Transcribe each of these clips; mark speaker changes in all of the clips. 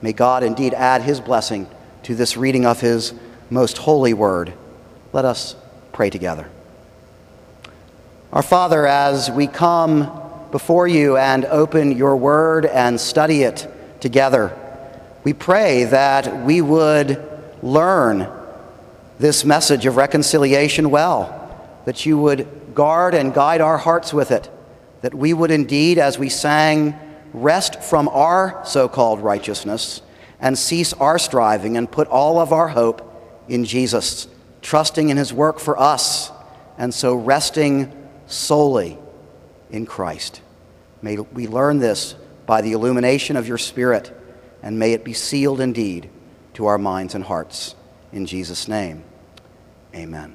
Speaker 1: May God indeed add his blessing to this reading of his most holy word. Let us pray together. Our Father, as we come before you and open your word and study it together, we pray that we would learn this message of reconciliation well, that you would guard and guide our hearts with it, that we would indeed, as we sang, rest from our so-called righteousness and cease our striving and put all of our hope in Jesus, trusting in his work for us, and so resting solely in Christ. May we learn this by the illumination of your Spirit, and may it be sealed indeed to our minds and hearts. In Jesus' name, amen.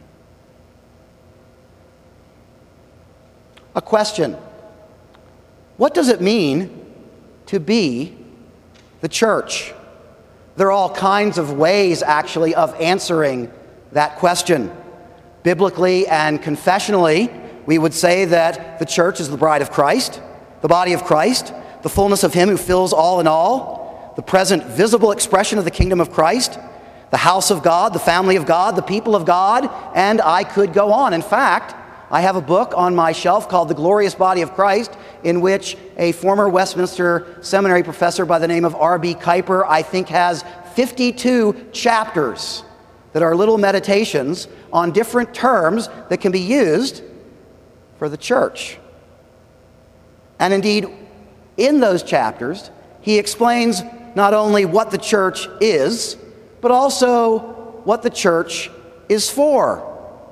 Speaker 1: A question. What does it mean to be the church? There are all kinds of ways, actually, of answering that question. Biblically and confessionally, we would say that the church is the bride of Christ, the body of Christ, the fullness of him who fills all in all, the present visible expression of the kingdom of Christ, the house of God, the family of God, the people of God, and I could go on. In fact, I have a book on my shelf called The Glorious Body of Christ, in which a former Westminster Seminary professor by the name of R.B. Kuyper, I think, has 52 chapters that are little meditations on different terms that can be used for the church. And indeed, in those chapters, he explains not only what the church is, but also what the church is for.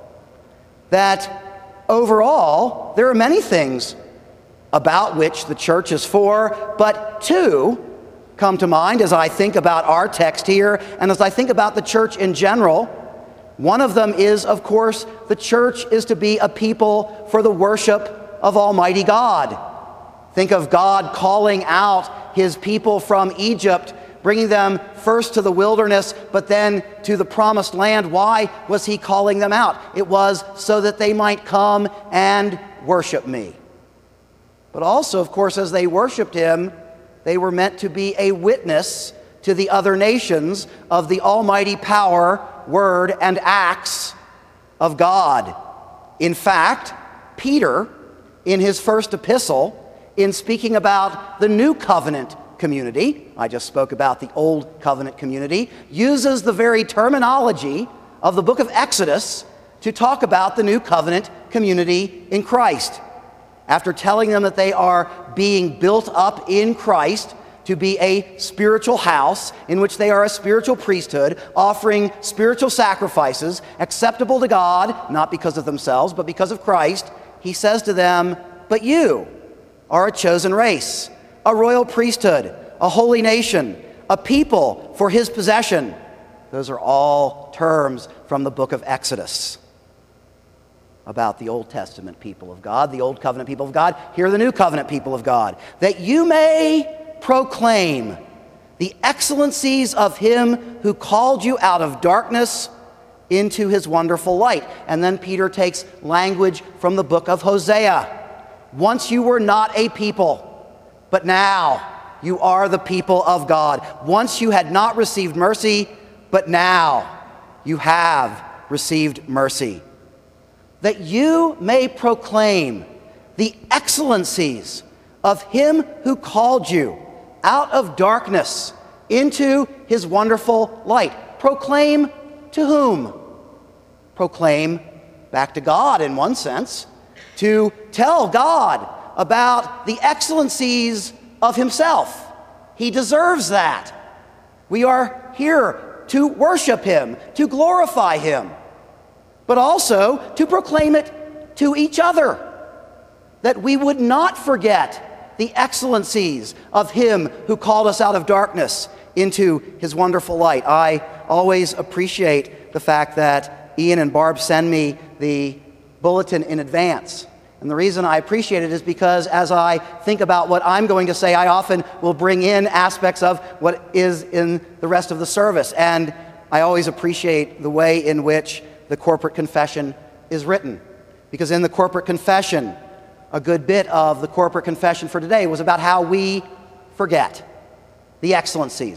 Speaker 1: That overall, there are many things about which the church is for, but two come to mind as I think about our text here and as I think about the church in general. One of them is, of course, the church is to be a people for the worship of Almighty God. Think of God calling out his people from Egypt, bringing them first to the wilderness, but then to the promised land. Why was he calling them out? It was so that they might come and worship me. But also, of course, as they worshiped him, they were meant to be a witness to the other nations of the almighty power, word, and acts of God. In fact, Peter, in his first epistle, in speaking about the new covenant community, I just spoke about the old covenant community, uses the very terminology of the book of Exodus to talk about the new covenant community in Christ. After telling them that they are being built up in Christ to be a spiritual house in which they are a spiritual priesthood, offering spiritual sacrifices acceptable to God, not because of themselves, but because of Christ, he says to them, "But you are a chosen race, a royal priesthood, a holy nation, a people for his possession." Those are all terms from the book of Exodus about the Old Testament people of God, the Old Covenant people of God. Here are the New Covenant people of God. That you may proclaim the excellencies of him who called you out of darkness into his wonderful light. And then Peter takes language from the book of Hosea. Once you were not a people, but now you are the people of God. Once you had not received mercy, but now you have received mercy. That you may proclaim the excellencies of him who called you out of darkness into his wonderful light. Proclaim to whom? Proclaim back to God in one sense, to tell God about the excellencies of himself. He deserves that. We are here to worship him, to glorify him, but also to proclaim it to each other, that we would not forget the excellencies of him who called us out of darkness into his wonderful light. I always appreciate the fact that Ian and Barb send me the bulletin in advance. And the reason I appreciate it is because as I think about what I'm going to say, I often will bring in aspects of what is in the rest of the service. And I always appreciate the way in which the corporate confession is written. Because in the corporate confession, a good bit of the corporate confession for today was about how we forget the excellencies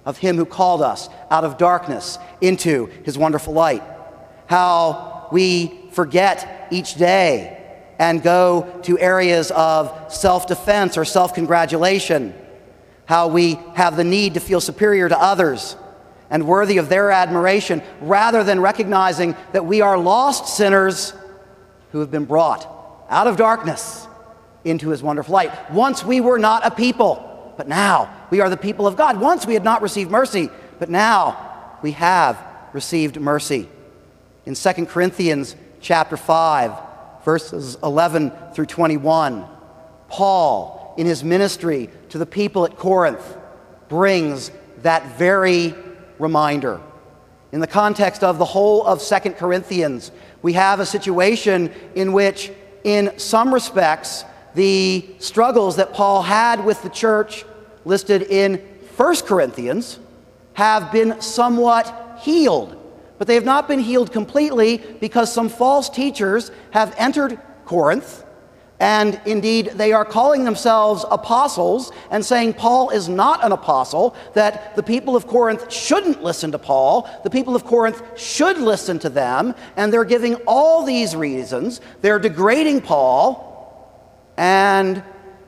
Speaker 1: of him who called us out of darkness into his wonderful light. How we forget each day and go to areas of self-defense or self-congratulation. How we have the need to feel superior to others and worthy of their admiration, rather than recognizing that we are lost sinners who have been brought out of darkness into his wonderful light. Once we were not a people, but now we are the people of God. Once we had not received mercy, but now we have received mercy. In 2 Corinthians chapter 5, verses 11 through 21, Paul, in his ministry to the people at Corinth, brings that very reminder. In the context of the whole of 2 Corinthians, we have a situation in which, in some respects, the struggles that Paul had with the church listed in 1 Corinthians have been somewhat healed. But they have not been healed completely, because some false teachers have entered Corinth, and indeed they are calling themselves apostles and saying Paul is not an apostle, that the people of Corinth shouldn't listen to Paul, the people of Corinth should listen to them, and they're giving all these reasons. They're degrading Paul, and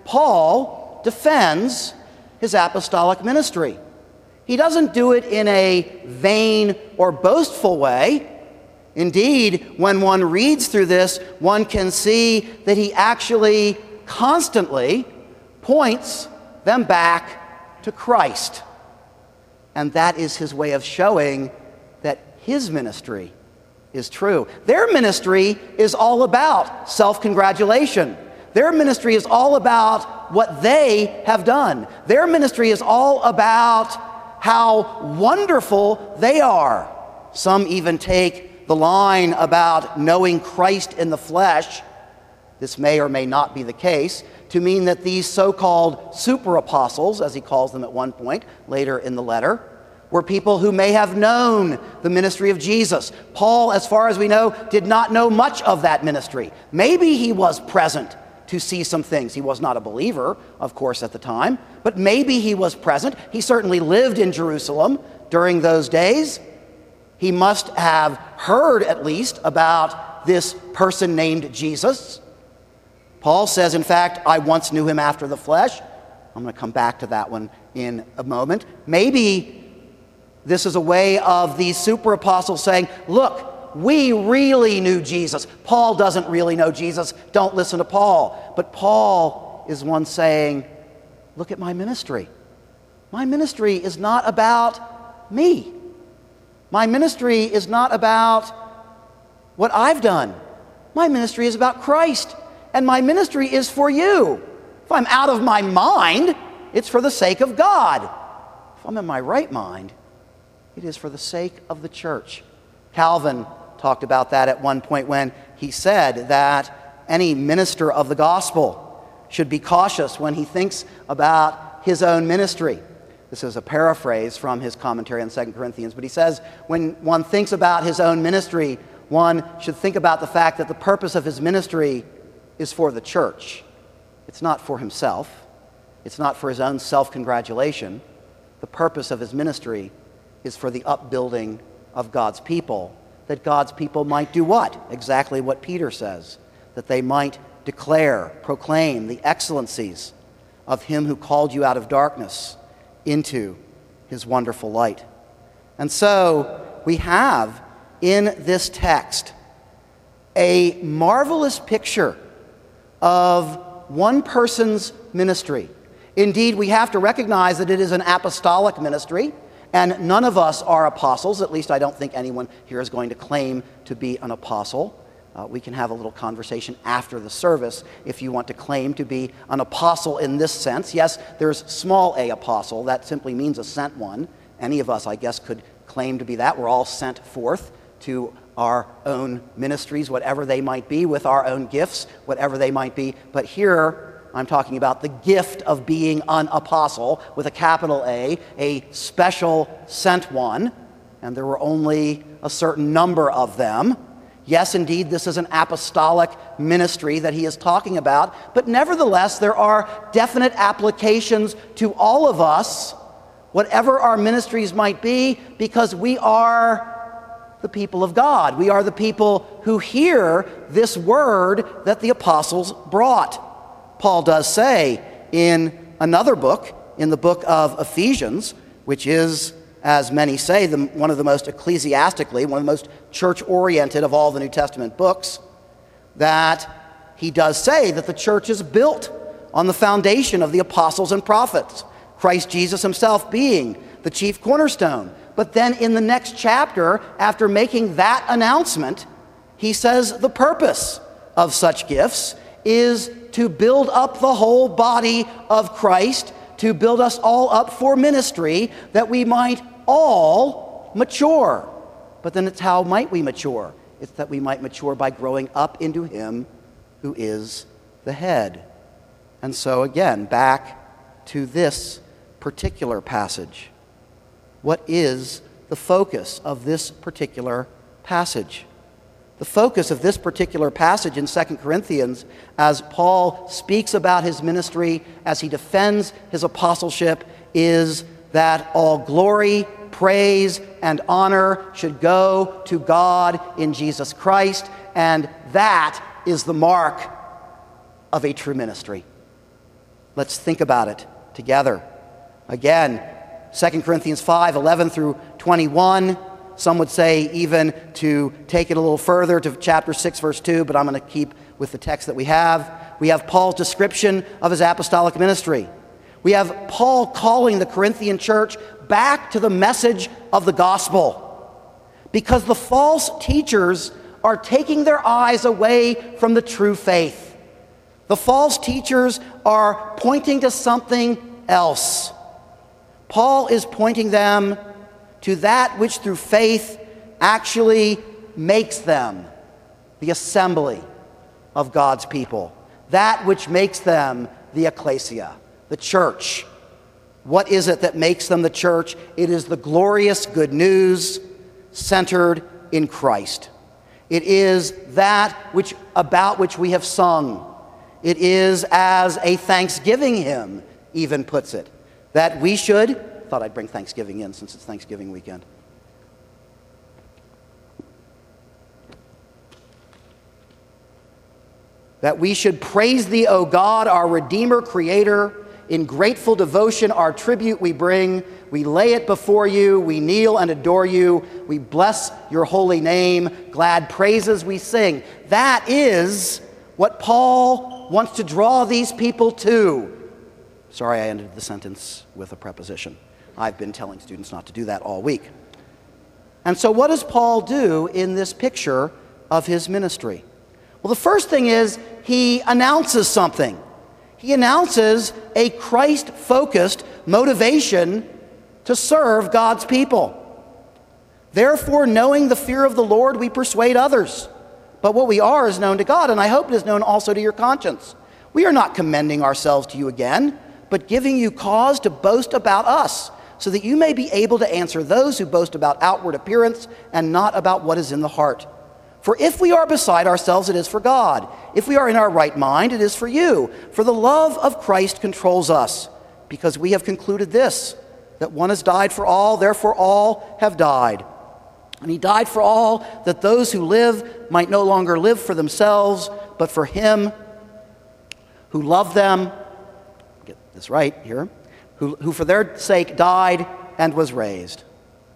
Speaker 1: Paul defends his apostolic ministry. He doesn't do it in a vain or boastful way. Indeed, when one reads through this, one can see that he actually constantly points them back to Christ. And that is his way of showing that his ministry is true. Their ministry is all about self-congratulation. Their ministry is all about what they have done. Their ministry is all about how wonderful they are. Some even take the line about knowing Christ in the flesh, this may or may not be the case, to mean that these so-called super apostles, as he calls them at one point later in the letter, were people who may have known the ministry of Jesus. Paul, as far as we know, did not know much of that ministry. Maybe he was present to see some things. He was not a believer, of course, at the time, but maybe he was present. He certainly lived in Jerusalem during those days. He must have heard, at least, about this person named Jesus. Paul says, in fact, I once knew him after the flesh. I'm going to come back to that one in a moment. Maybe this is a way of these super apostles saying, look, we really knew Jesus. Paul doesn't really know Jesus. Don't listen to Paul. But Paul is one saying, look at my ministry. My ministry is not about me. My ministry is not about what I've done. My ministry is about Christ, and my ministry is for you. If I'm out of my mind, it's for the sake of God. If I'm in my right mind, it is for the sake of the church. Calvin talked about that at one point when he said that any minister of the gospel should be cautious when he thinks about his own ministry. This is a paraphrase from his commentary on 2 Corinthians, but he says when one thinks about his own ministry, one should think about the fact that the purpose of his ministry is for the church. It's not for himself. It's not for his own self-congratulation. The purpose of his ministry is for the upbuilding of God's people, that God's people might do what? Exactly what Peter says, that they might declare, proclaim the excellencies of him who called you out of darkness into his wonderful light. And so we have in this text a marvelous picture of one person's ministry. Indeed, we have to recognize that it is an apostolic ministry, and none of us are apostles. At least I don't think anyone here is going to claim to be an apostle. We can have a little conversation after the service if you want to claim to be an apostle in this sense. Yes, there's small a apostle. That simply means a sent one. Any of us, I guess, could claim to be that. We're all sent forth to our own ministries, whatever they might be, with our own gifts, whatever they might be. But here, I'm talking about the gift of being an apostle with a capital A special sent one, and there were only a certain number of them. Yes, indeed, this is an apostolic ministry that he is talking about, but nevertheless, there are definite applications to all of us whatever our ministries might be, because we are the people of God. We are the people who hear this word that the apostles brought. Paul does say in another book, in the book of Ephesians, which is, as many say, one of the most ecclesiastically, one of the most church-oriented of all the New Testament books, that he does say that the church is built on the foundation of the apostles and prophets, Christ Jesus himself being the chief cornerstone. But then in the next chapter, after making that announcement, he says the purpose of such gifts is to build up the whole body of Christ, to build us all up for ministry, that we might all mature. But then it's how might we mature? It's that we might mature by growing up into him who is the head. And so again, back to this particular passage. What is the focus of this particular passage? The focus of this particular passage in 2 Corinthians, as Paul speaks about his ministry, as he defends his apostleship, is that all glory, praise, and honor should go to God in Jesus Christ, and that is the mark of a true ministry. Let's think about it together. Again, 2 Corinthians 5, 11 through 21. Some would say even to take it a little further to chapter 6, verse 2, but I'm going to keep with the text that we have. We have Paul's description of his apostolic ministry. We have Paul calling the Corinthian church back to the message of the gospel, because the false teachers are taking their eyes away from the true faith. The false teachers are pointing to something else. Paul is pointing them to that which through faith actually makes them the assembly of God's people, that which makes them the ecclesia, the church. What is it that makes them the church? It is the glorious good news centered in Christ. It is that which about which we have sung. It is, as a Thanksgiving hymn even puts it, that we should, thought I'd bring Thanksgiving in since it's Thanksgiving weekend. That we should praise thee, O God, our Redeemer, Creator. In grateful devotion our tribute we bring. We lay it before you. We kneel and adore you. We bless your holy name. Glad praises we sing. That is what Paul wants to draw these people to. Sorry, I ended the sentence with a preposition. I've been telling students not to do that all week. And so what does Paul do in this picture of his ministry? Well, the first thing is he announces something. He announces a Christ-focused motivation to serve God's people. Therefore, knowing the fear of the Lord, we persuade others. But what we are is known to God, and I hope it is known also to your conscience. We are not commending ourselves to you again, but giving you cause to boast about us, so that you may be able to answer those who boast about outward appearance and not about what is in the heart. For if we are beside ourselves, it is for God. If we are in our right mind, it is for you. For the love of Christ controls us, because we have concluded this, that one has died for all, therefore all have died. And he died for all, that those who live might no longer live for themselves, but for him who loved them, get this right here, who for their sake died and was raised.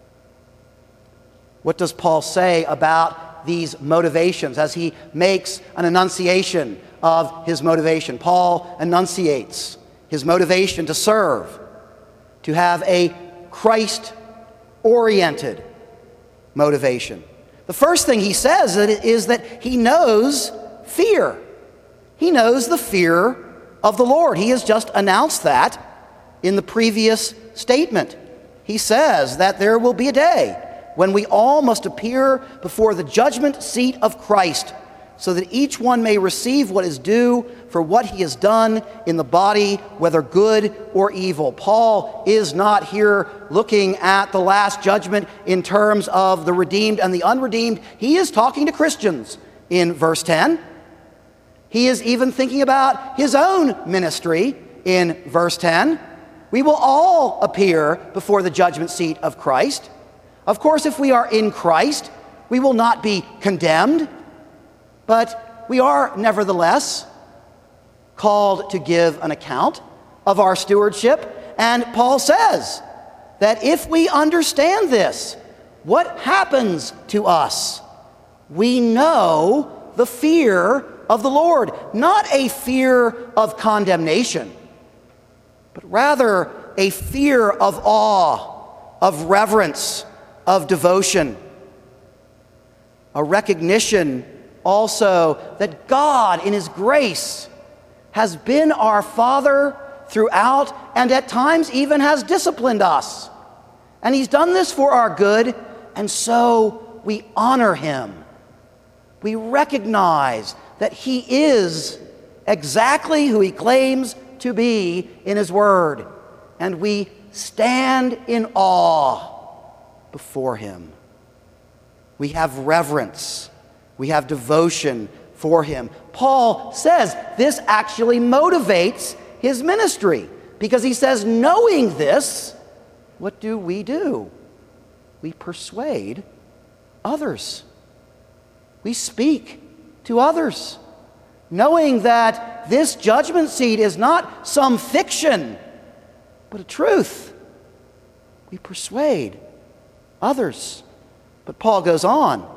Speaker 1: What does Paul say about these motivations as he makes an enunciation of his motivation? Paul enunciates his motivation to serve, to have a Christ-oriented motivation. The first thing he says is that he knows fear. He knows the fear of the Lord. He has just announced that in the previous statement. He says that there will be a day when we all must appear before the judgment seat of Christ, so that each one may receive what is due for what he has done in the body, whether good or evil. Paul is not here looking at the last judgment in terms of the redeemed and the unredeemed. He is talking to Christians in verse 10. He is even thinking about his own ministry in verse 10. We will all appear before the judgment seat of Christ. Of course, if we are in Christ, we will not be condemned, but we are nevertheless called to give an account of our stewardship. And Paul says that if we understand this, what happens to us? We know the fear of the Lord, not a fear of condemnation, but rather a fear of awe, of reverence, of devotion. A recognition also that God, in His grace, has been our Father throughout and at times even has disciplined us. And He's done this for our good, and so we honor Him. We recognize that He is exactly who He claims to be in His Word, and we stand in awe before Him. We have reverence. We have devotion for Him. Paul says this actually motivates his ministry because he says, knowing this, what do? We persuade others. We speak to others, knowing that this judgment seat is not some fiction, but a truth. We persuade others. But Paul goes on.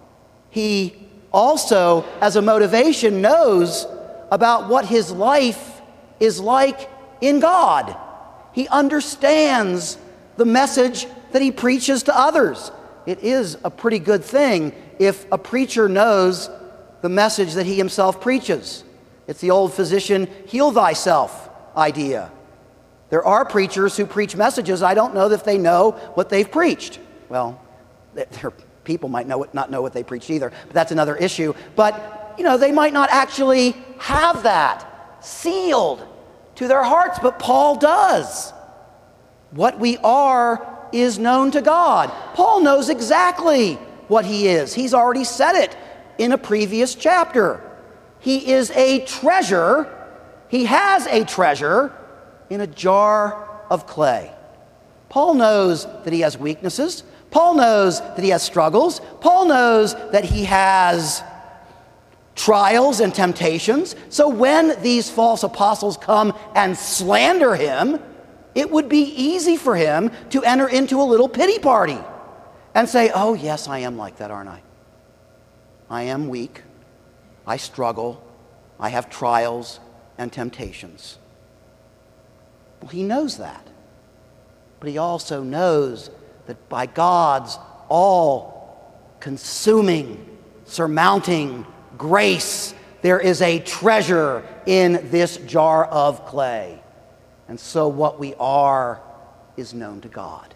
Speaker 1: He also, as a motivation, knows about what his life is like in God. He understands the message that he preaches to others. It is a pretty good thing if a preacher knows the message that he himself preaches. It's the old physician, heal thyself idea. There are preachers who preach messages. I don't know if they know what they've preached. Well, their people might not know what they preached either, but that's another issue. But, they might not actually have that sealed to their hearts, but Paul does. What we are is known to God. Paul knows exactly what he is. He's already said it in a previous chapter. He is a treasure. He has a treasure in a jar of clay. Paul knows that he has weaknesses. Paul knows that he has struggles. Paul knows that he has trials and temptations. So when these false apostles come and slander him, it would be easy for him to enter into a little pity party and say, oh, yes, I am like that, aren't I? I am weak. I struggle. I have trials and temptations. Well, he knows that. But he also knows that by God's all-consuming, surmounting grace, there is a treasure in this jar of clay. And so what we are is known to God.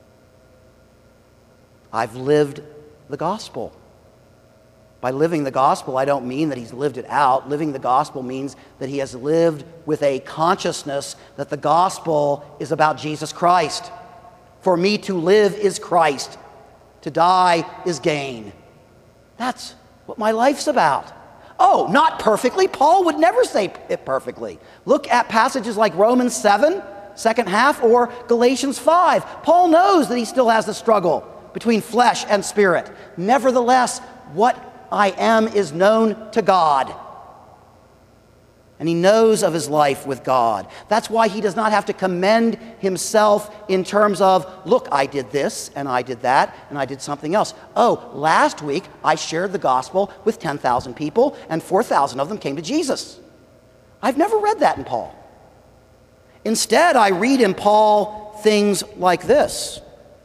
Speaker 1: I've lived the gospel. By living the gospel, I don't mean that he's lived it out. Living the gospel means that he has lived with a consciousness that the gospel is about Jesus Christ. For me to live is Christ. To die is gain. That's what my life's about. Oh, not perfectly. Paul would never say it perfectly. Look at passages like Romans 7, second half, or Galatians 5. Paul knows that he still has the struggle between flesh and spirit. Nevertheless, what I am is known to God. And he knows of his life with God. That's why he does not have to commend himself in terms of, look, I did this, and I did that, and I did something else. Oh, last week I shared the gospel with 10,000 people, and 4,000 of them came to Jesus. I've never read that in Paul. Instead, I read in Paul things like this.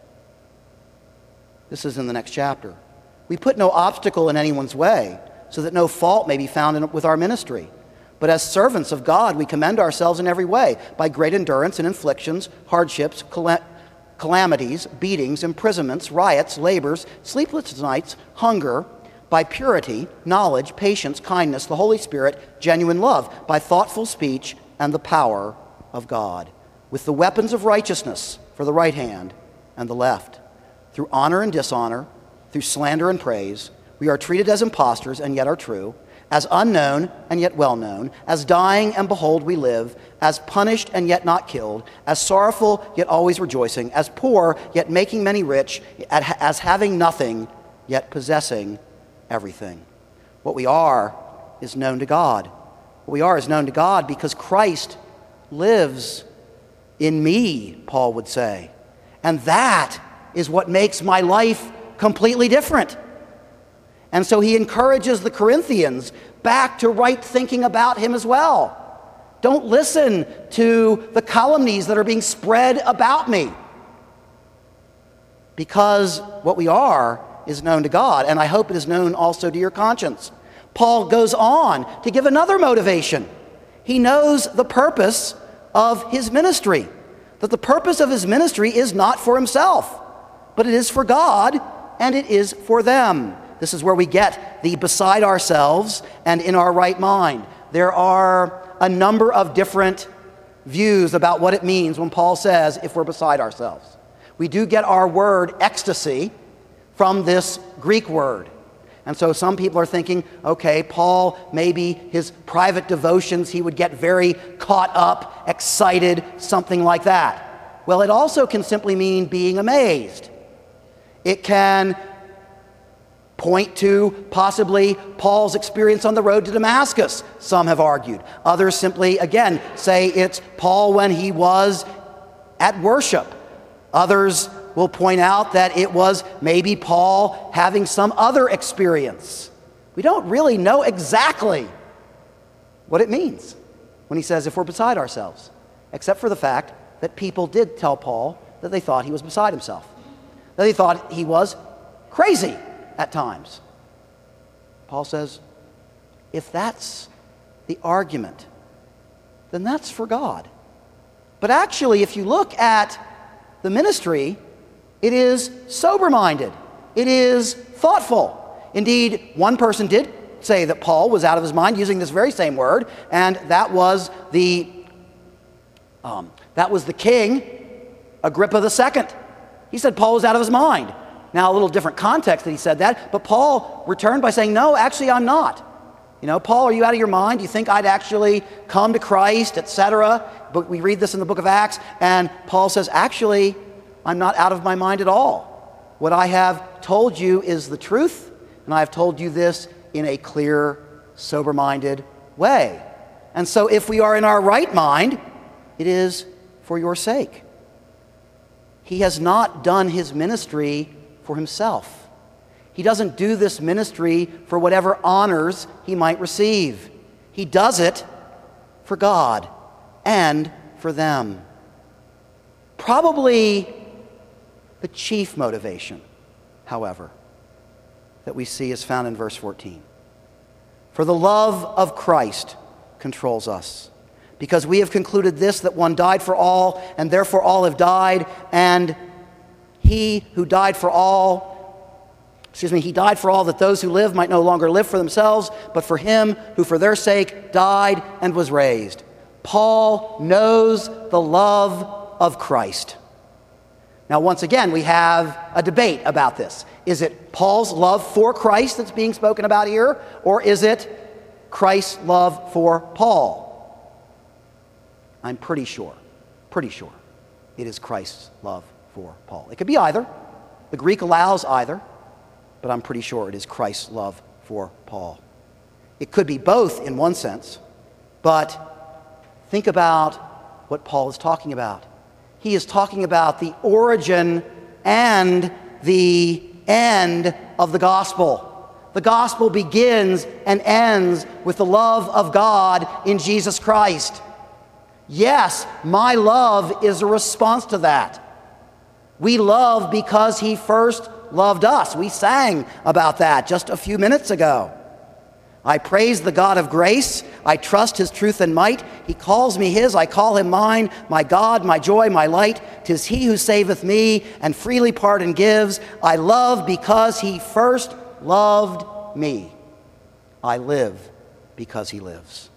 Speaker 1: This is in the next chapter. We put no obstacle in anyone's way, so that no fault may be found with our ministry. But as servants of God, we commend ourselves in every way, by great endurance in inflictions, hardships, calamities, beatings, imprisonments, riots, labors, sleepless nights, hunger, by purity, knowledge, patience, kindness, the Holy Spirit, genuine love, by thoughtful speech and the power of God, with the weapons of righteousness for the right hand and the left. Through honor and dishonor, through slander and praise, we are treated as impostors and yet are true, as unknown and yet well known, as dying and behold we live, as punished and yet not killed, as sorrowful yet always rejoicing, as poor yet making many rich, as having nothing yet possessing everything. What we are is known to God. What we are is known to God because Christ lives in me, Paul would say. And that is what makes my life completely different. And so he encourages the Corinthians back to right thinking about him as well. Don't listen to the calumnies that are being spread about me. Because what we are is known to God, and I hope it is known also to your conscience. Paul goes on to give another motivation. He knows the purpose of his ministry, that the purpose of his ministry is not for himself, but it is for God, and it is for them. This is where we get the beside ourselves and in our right mind. There are a number of different views about what it means when Paul says if we're beside ourselves. We do get our word ecstasy from this Greek word. And so some people are thinking, okay, Paul, maybe his private devotions, he would get very caught up, excited, something like that. Well, it also can simply mean being amazed. It can point to possibly Paul's experience on the road to Damascus, some have argued. Others simply, again, say it's Paul when he was at worship. Others will point out that it was maybe Paul having some other experience. We don't really know exactly what it means when he says if we're beside ourselves, except for the fact that people did tell Paul that they thought he was beside himself, that they thought he was crazy at times. Paul says, if that's the argument, then that's for God. But actually, if you look at the ministry, it is sober-minded. It is thoughtful. Indeed, one person did say that Paul was out of his mind using this very same word, and that was the king, Agrippa II. He said Paul was out of his mind. Now, a little different context that he said that, but Paul returned by saying, no, actually, I'm not. Paul, are you out of your mind? Do you think I'd actually come to Christ, etc.? But we read this in the book of Acts, and Paul says, actually, I'm not out of my mind at all. What I have told you is the truth, and I have told you this in a clear, sober-minded way. And so if we are in our right mind, it is for your sake. He has not done his ministry for himself. He doesn't do this ministry for whatever honors he might receive. He does it for God and for them. Probably the chief motivation, however, that we see is found in verse 14. For the love of Christ controls us, because we have concluded this, that one died for all, and therefore all have died, and he died for all that those who live might no longer live for themselves, but for him who for their sake died and was raised. Paul knows the love of Christ. Now, once again, we have a debate about this. Is it Paul's love for Christ that's being spoken about here, or is it Christ's love for Paul? I'm pretty sure it is Christ's love for Paul. It could be either. The Greek allows either, but I'm pretty sure it is Christ's love for Paul. It could be both in one sense, but think about what Paul is talking about. He is talking about the origin and the end of the gospel. The gospel begins and ends with the love of God in Jesus Christ. Yes, my love is a response to that. We love because he first loved us. We sang about that just a few minutes ago. I praise the God of grace. I trust his truth and might. He calls me his, I call him mine. My God, my joy, my light. 'Tis he who saveth me and freely pardon gives. I love because he first loved me. I live because he lives.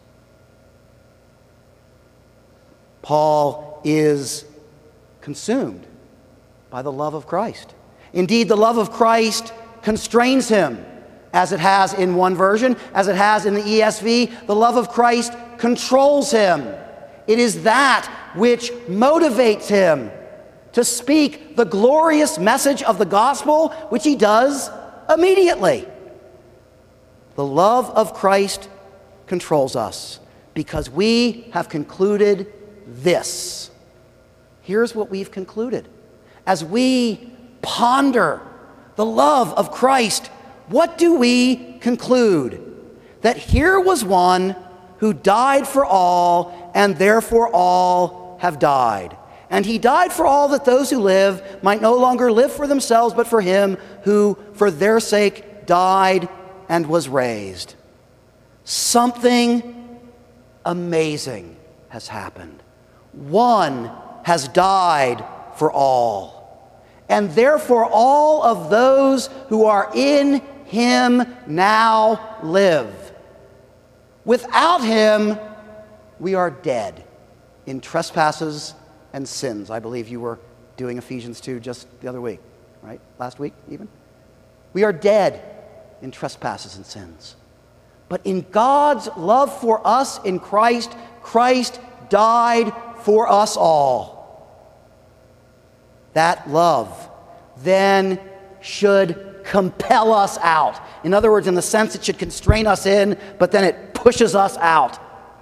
Speaker 1: Paul is consumed by the love of Christ. Indeed, the love of Christ constrains him. as it has in one version, as it has in the ESV, the love of Christ controls him. It is that which motivates him to speak the glorious message of the gospel, which he does immediately. The love of Christ controls us because we have concluded this. Here's what we've concluded. As we ponder the love of Christ, what do we conclude? That here was one who died for all, and therefore all have died. And he died for all, that those who live might no longer live for themselves, but for him who for their sake died and was raised. Something amazing has happened. One has died for all. And therefore all of those who are in him now live. Without him, we are dead in trespasses and sins. I believe you were doing Ephesians 2 just the other week, right? Last week even. We are dead in trespasses and sins. But in God's love for us in Christ, Christ died for us all. That love then should compel us out. In other words, in the sense it should constrain us in, but then it pushes us out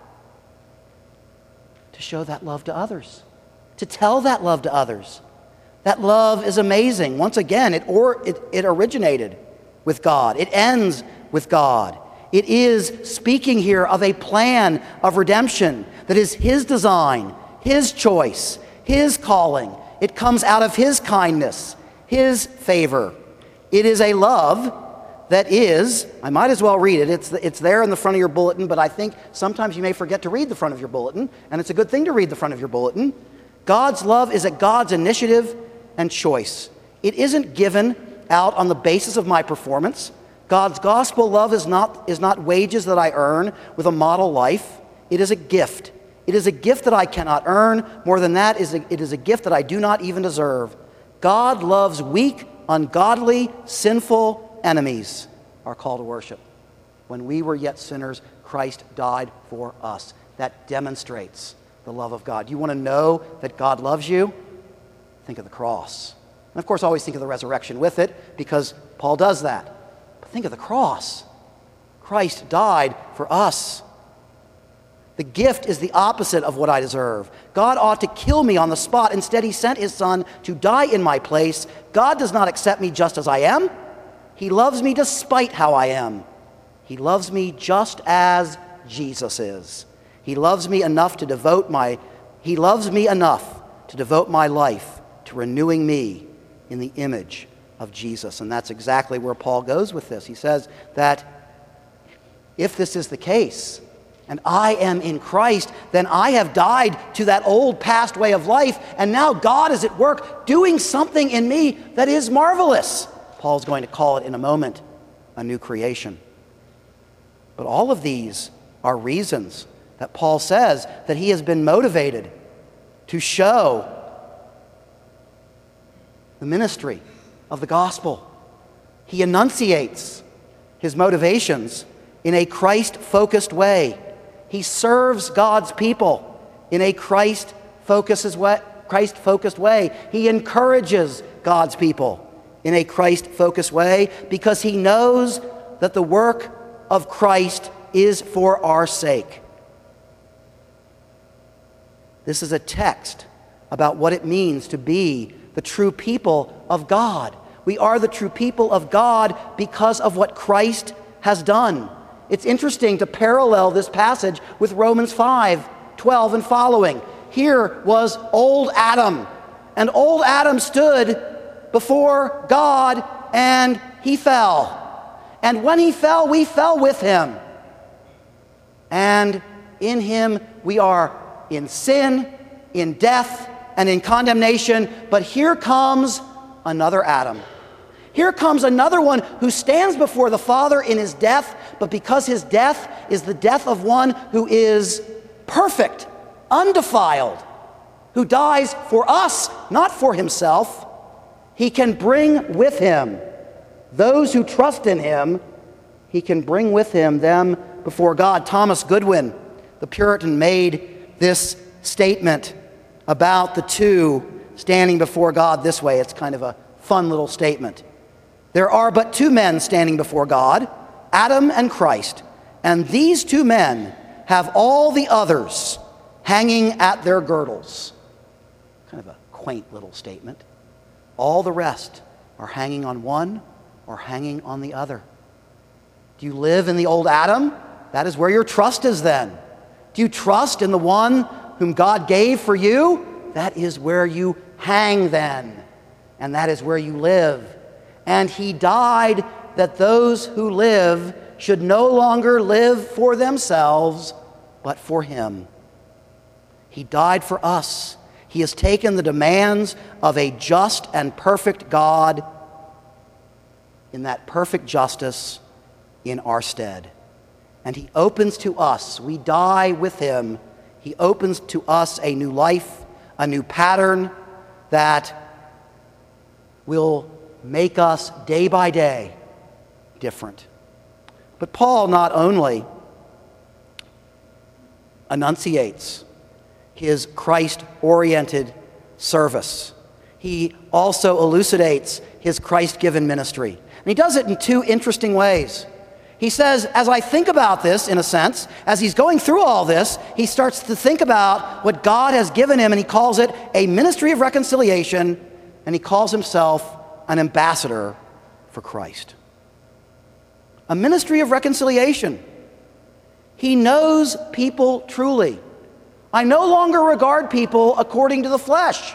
Speaker 1: to show that love to others, to tell that love to others. That love is amazing. Once again, it originated with God. It ends with God. It is speaking here of a plan of redemption that is his design, his choice, his calling. It comes out of his kindness, his favor. It is a love that is, I might as well read it. It's there in the front of your bulletin, but I think sometimes you may forget to read the front of your bulletin, and it's a good thing to read the front of your bulletin. God's love is at God's initiative and choice. It isn't given out on the basis of my performance. God's gospel love is not wages that I earn with a model life. It is a gift. It is a gift that I cannot earn. More than that, it is a gift that I do not even deserve. God loves weak, ungodly, sinful enemies, our call to worship. When we were yet sinners, Christ died for us. That demonstrates the love of God. You want to know that God loves you? Think of the cross. And of course, always think of the resurrection with it, because Paul does that. But think of the cross. Christ died for us. The gift is the opposite of what I deserve. God ought to kill me on the spot. Instead, he sent his son to die in my place. God does not accept me just as I am. He loves me despite how I am. He loves me just as Jesus is. He loves me enough to devote my life to renewing me in the image of Jesus. And that's exactly where Paul goes with this. He says that if this is the case, and I am in Christ, then I have died to that old past way of life, and now God is at work doing something in me that is marvelous. Paul's going to call it in a moment a new creation. But all of these are reasons that Paul says that he has been motivated to show the ministry of the gospel. He enunciates his motivations in a Christ-focused way. He serves God's people in a Christ-focused way. He encourages God's people in a Christ-focused way because he knows that the work of Christ is for our sake. This is a text about what it means to be the true people of God. We are the true people of God because of what Christ has done. It's interesting to parallel this passage with Romans 5:12 and following. Here was old Adam, and old Adam stood before God, and he fell. And when he fell, we fell with him. And in him we are in sin, in death, and in condemnation. But here comes another Adam. Here comes another one who stands before the Father in his death, but because his death is the death of one who is perfect, undefiled, who dies for us, not for himself, he can bring with him those who trust in him he can bring with him them before God. Thomas Goodwin, the Puritan, made this statement about the two standing before God this way. It's kind of a fun little statement. There are but two men standing before God, Adam and Christ, and these two men have all the others hanging at their girdles. Kind of a quaint little statement. All the rest are hanging on one or hanging on the other. Do you live in the old Adam? That is where your trust is then. Do you trust in the one whom God gave for you? That is where you hang then. And that is where you live. And he died that those who live should no longer live for themselves, but for him. He died for us. He has taken the demands of a just and perfect God in that perfect justice in our stead. And he opens to us, we die with him, he opens to us a new life, a new pattern that will make us day by day different. But Paul not only enunciates his Christ-oriented service, he also elucidates his Christ-given ministry. And he does it in two interesting ways. He says, as I think about this, in a sense, as he's going through all this, he starts to think about what God has given him, and he calls it a ministry of reconciliation, and he calls himself an ambassador for Christ. A ministry of reconciliation. He knows people truly. I no longer regard people according to the flesh.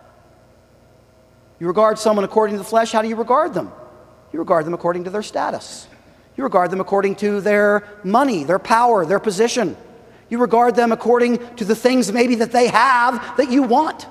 Speaker 1: You regard someone according to the flesh, how do you regard them? You regard them according to their status. You regard them according to their money, their power, their position. You regard them according to the things maybe that they have that you want.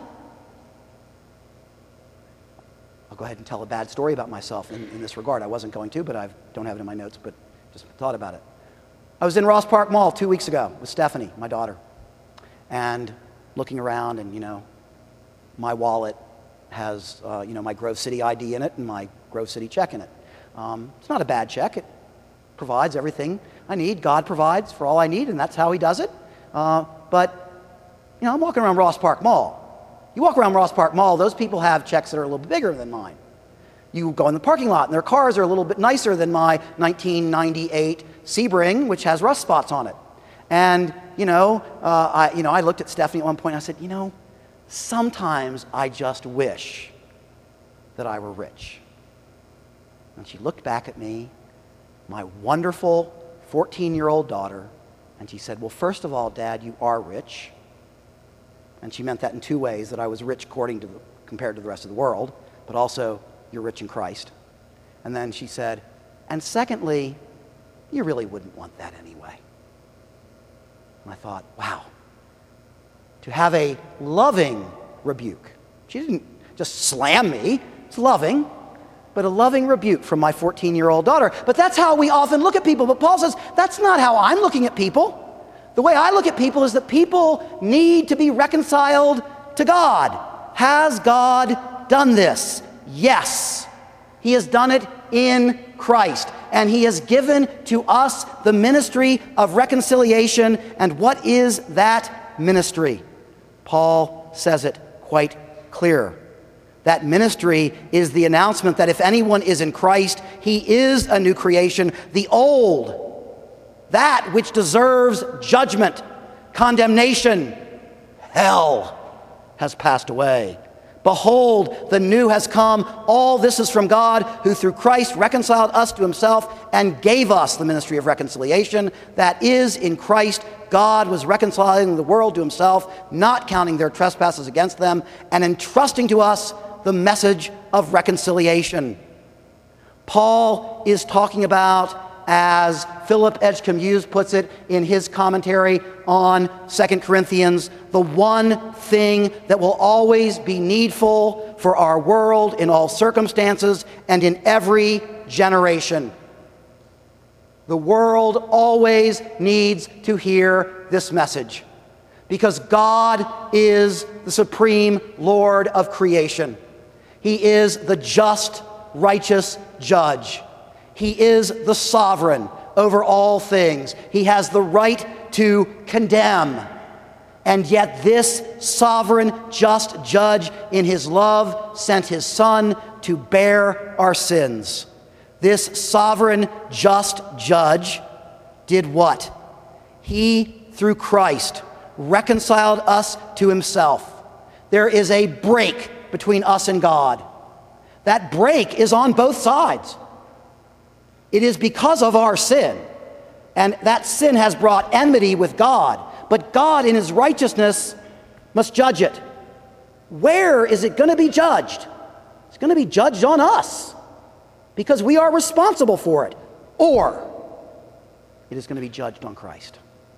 Speaker 1: I'll go ahead and tell a bad story about myself in this regard. I wasn't going to, but I don't have it in my notes, but just thought about it. I was in Ross Park Mall 2 weeks ago with Stephanie, my daughter, and looking around, and my wallet has my Grove City ID in it and my Grove City check in it. It's not a bad check. It provides everything I need. God provides for all I need, and that's how he does it. But I'm walking around Ross Park Mall. You walk around Ross Park Mall, those people have checks that are a little bit bigger than mine. You go in the parking lot, and their cars are a little bit nicer than my 1998 Sebring, which has rust spots on it. And, I looked at Stephanie at one point, and I said, sometimes I just wish that I were rich. And she looked back at me, my wonderful 14-year-old daughter, and she said, well, first of all, Dad, you are rich. And she meant that in two ways, that I was rich compared to the rest of the world, but also you're rich in Christ. And then she said, and secondly, you really wouldn't want that anyway. And I thought, wow, to have a loving rebuke. She didn't just slam me, it's loving, but a loving rebuke from my 14-year-old daughter. But that's how we often look at people. But Paul says, that's not how I'm looking at people. The way I look at people is that people need to be reconciled to God. Has God done this? Yes. He has done it in Christ. And he has given to us the ministry of reconciliation. And what is that ministry? Paul says it quite clear. That ministry is the announcement that if anyone is in Christ, he is a new creation. The old, that which deserves judgment, condemnation, hell, has passed away. Behold, the new has come. All this is from God, who through Christ reconciled us to himself and gave us the ministry of reconciliation. That is, in Christ, God was reconciling the world to himself, not counting their trespasses against them, and entrusting to us the message of reconciliation. Paul is talking about, as Philip Edgecombe Hughes puts it in his commentary on 2 Corinthians, the one thing that will always be needful for our world in all circumstances and in every generation. The world always needs to hear this message, because God is the supreme Lord of creation. He is the just, righteous judge. He is the sovereign over all things. He has the right to condemn. And yet this sovereign, just judge in his love sent his Son to bear our sins. This sovereign, just judge did what? He, through Christ, reconciled us to himself. There is a break between us and God. That break is on both sides. It is because of our sin. And that sin has brought enmity with God. But God, in his righteousness, must judge it. Where is it going to be judged? It's going to be judged on us, because we are responsible for it. Or it is going to be judged on Christ.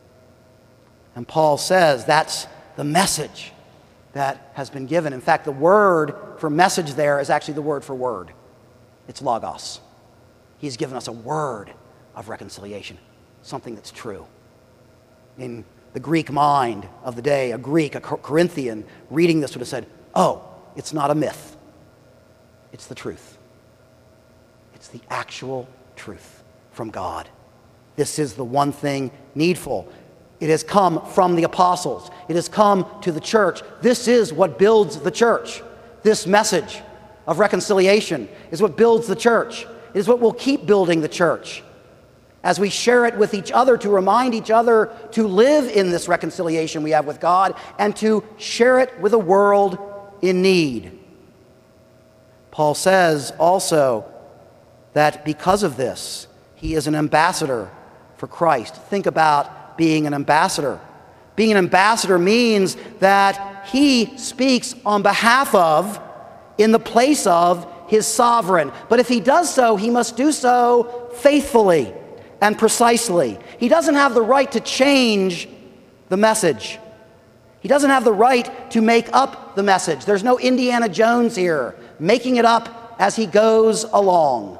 Speaker 1: And Paul says that's the message that has been given. In fact, the word for message there is actually the word for word. It's logos. He's given us a word of reconciliation, something that's true. In the Greek mind of the day, a Corinthian, reading this would have said, oh, it's not a myth. It's the truth. It's the actual truth from God. This is the one thing needful. It has come from the apostles. It has come to the church. This is what builds the church. This message of reconciliation is what builds the church. It is what will keep building the church as we share it with each other, to remind each other to live in this reconciliation we have with God and to share it with a world in need. Paul says also that because of this, he is an ambassador for Christ. Think about being an ambassador. Being an ambassador means that he speaks on behalf of, in the place of, his sovereign. But if he does so, he must do so faithfully and precisely. He doesn't have the right to change the message. He doesn't have the right to make up the message. There's no Indiana Jones here, making it up as he goes along.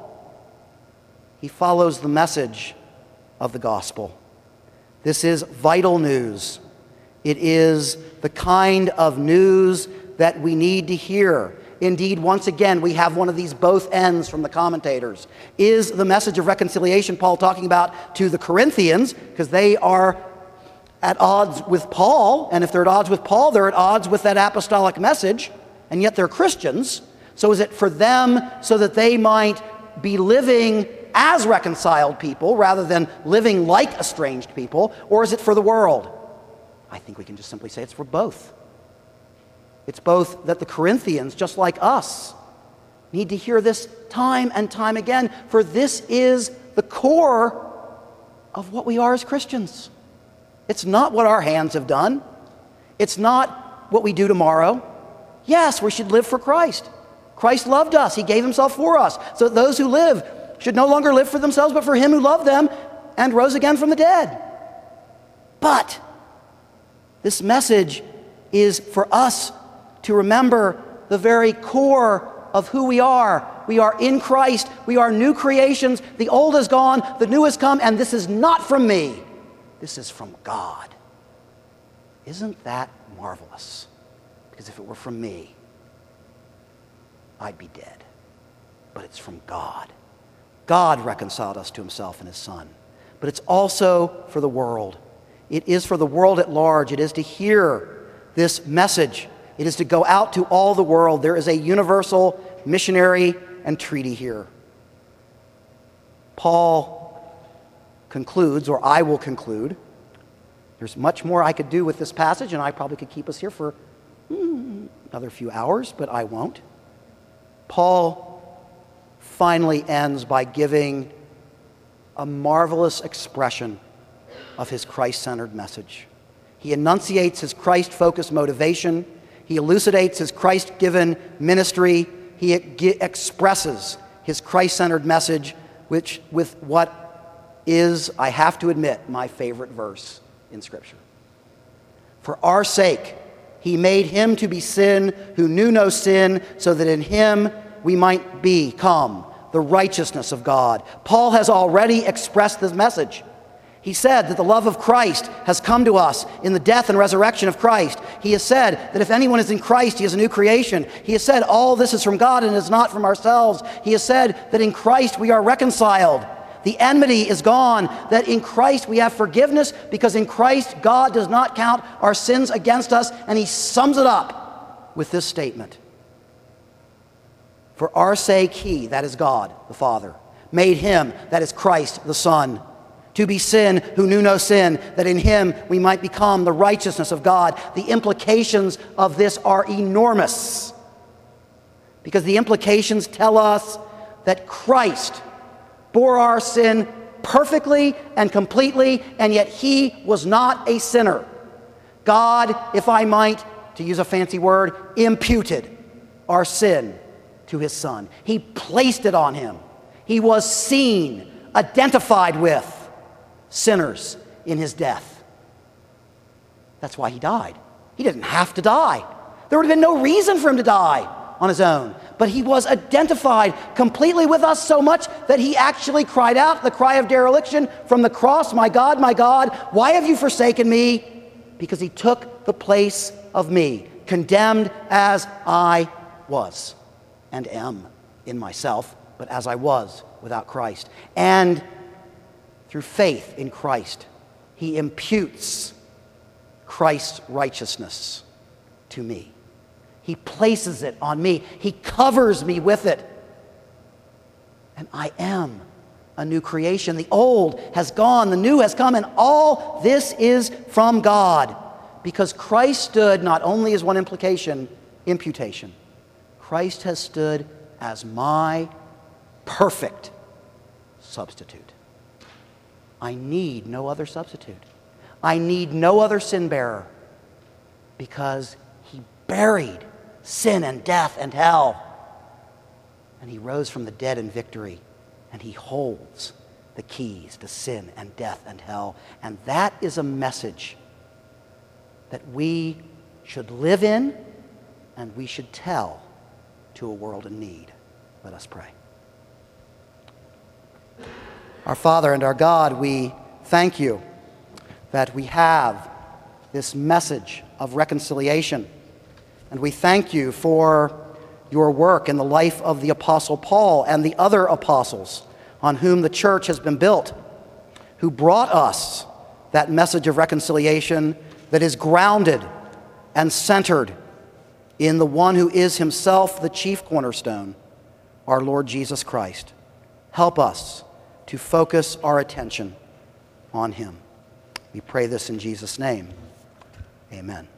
Speaker 1: He follows the message of the gospel. This is vital news. It is the kind of news that we need to hear. Indeed, once again, we have one of these both ends from the commentators. Is the message of reconciliation Paul talking about to the Corinthians, because they are at odds with Paul, and if they're at odds with Paul, they're at odds with that apostolic message, and yet they're Christians. So is it for them so that they might be living as reconciled people rather than living like estranged people, or is it for the world? I think we can just simply say it's for both. It's both that the Corinthians, just like us, need to hear this time and time again, for this is the core of what we are as Christians. It's not what our hands have done. It's not what we do tomorrow. Yes, we should live for Christ. Christ loved us. He gave himself for us, so that those who live should no longer live for themselves, but for him who loved them and rose again from the dead. But this message is for us to remember the very core of who we are. We are in Christ. We are new creations. The old is gone, the new has come, and this is not from me. This is from God. Isn't that marvelous? Because if it were from me, I'd be dead. But it's from God. God reconciled us to himself in his Son. But it's also for the world. It is for the world at large. It is to hear this message. It is to go out to all the world. There is a universal missionary entreaty here. Paul concludes, or I will conclude. There's much more I could do with this passage, and I probably could keep us here for another few hours, but I won't. Paul finally ends by giving a marvelous expression of his Christ-centered message. He enunciates his Christ-focused motivation. He elucidates his Christ-given ministry. He expresses his Christ-centered message, which with what is, I have to admit, my favorite verse in Scripture. For our sake, he made him to be sin who knew no sin, so that in him we might become the righteousness of God. Paul has already expressed this message. He said that the love of Christ has come to us in the death and resurrection of Christ. He has said that if anyone is in Christ, he is a new creation. He has said all this is from God and is not from ourselves. He has said that in Christ we are reconciled. The enmity is gone, that in Christ we have forgiveness because in Christ God does not count our sins against us. And he sums it up with this statement. For our sake he, that is God the Father, made him, that is Christ the Son, to be sin who knew no sin, that in him we might become the righteousness of God. The implications of this are enormous, because the implications tell us that Christ bore our sin perfectly and completely, and yet he was not a sinner. God, if I might, to use a fancy word, imputed our sin to his Son. He placed it on him. He was seen, identified with sinners in his death. That's why he died. He didn't have to die. There would have been no reason for him to die on his own. But he was identified completely with us so much that he actually cried out the cry of dereliction from the cross, my God, why have you forsaken me? Because he took the place of me, condemned as I was and am in myself, but as I was without Christ. And through faith in Christ, he imputes Christ's righteousness to me. He places it on me. He covers me with it. And I am a new creation. The old has gone, the new has come, and all this is from God. Because Christ stood not only as one imputation, Christ has stood as my perfect substitute. I need no other substitute. I need no other sin bearer, because he buried sin and death and hell. And he rose from the dead in victory, and he holds the keys to sin and death and hell. And that is a message that we should live in and we should tell to a world in need. Let us pray. Our Father and our God, we thank you that we have this message of reconciliation. And we thank you for your work in the life of the Apostle Paul and the other apostles on whom the church has been built, who brought us that message of reconciliation that is grounded and centered in the one who is himself the chief cornerstone, our Lord Jesus Christ. Help us to focus our attention on him. We pray this in Jesus' name. Amen.